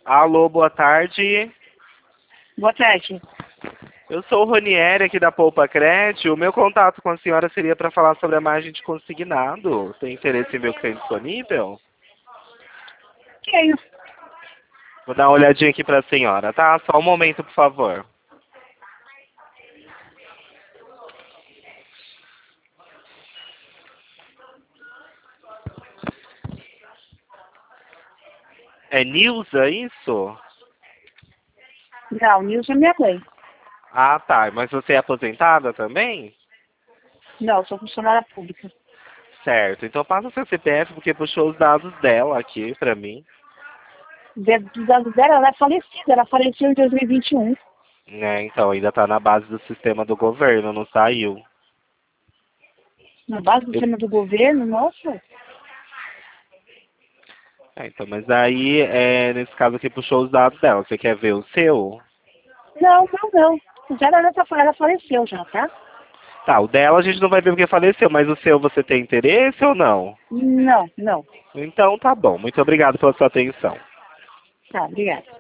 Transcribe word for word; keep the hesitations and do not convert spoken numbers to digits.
Alô, boa tarde. Boa tarde. Eu sou o Ronieri aqui da Poupa Cred. O meu contato com a senhora seria para falar sobre a margem de consignado. Tem interesse em ver o que tem disponível? Tenho. Vou dar uma olhadinha aqui para a senhora, tá? Só um momento, por favor. É Nilza, isso? Não, Nilson é minha mãe. Ah, tá. Mas você é aposentada também? Não, sou funcionária pública. Certo. Então passa o seu C P F, porque puxou os dados dela aqui para mim. Dos dados dela, ela é falecida. Ela faleceu em dois mil e vinte e um. Né, então ainda tá na base do sistema do governo, não saiu. Na base do Eu- sistema do governo, nossa. É, então, mas aí, é, nesse caso aqui, puxou os dados dela. Você quer ver o seu? Não, não, não. Já ela, já- ela faleceu já, tá? Tá, o dela a gente não vai ver porque faleceu, mas o seu você tem interesse ou não? Não, não. Então tá bom. Muito obrigado pela sua atenção. Tá, obrigada.